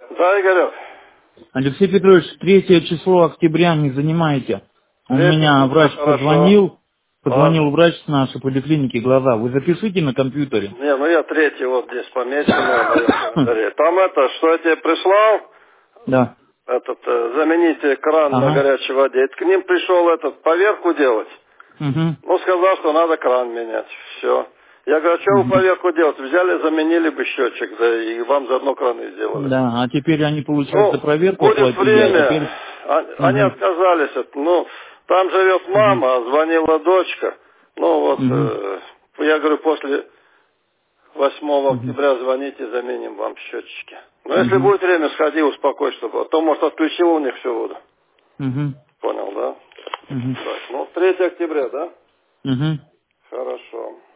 Да, Игорек. Алексей Петрович, 3 число октября не занимаете. У меня врач Хорошо. позвонил Ладно. врач с нашей поликлиники глаза. Вы запишите на компьютере. Не, ну я 3 вот здесь помечено на моем календаре. Там это, что я тебе прислал, Да. заменить кран на Ага. горячей воде. Это к ним пришел поверку делать. Угу. Ну, сказал, что надо кран менять. Все. Я говорю, а что вы Угу. поверку делать? Взяли, заменили бы счетчик, да и вам заодно краны сделали. Да, а теперь они, получается, Ну, за проверку будет оплатили, а время. теперь... Они Угу. отказались. Ну, там живет Угу. мама, звонила дочка. Ну, вот, Угу. я говорю, после 8 Угу. октября звоните, заменим вам счетчики. Но если Угу. будет время, сходи, успокой, чтобы... А то, может, отключил у них всю воду. Угу. Понял, да? Угу. Так, ну, 3 октября, да? Угу. Хорошо.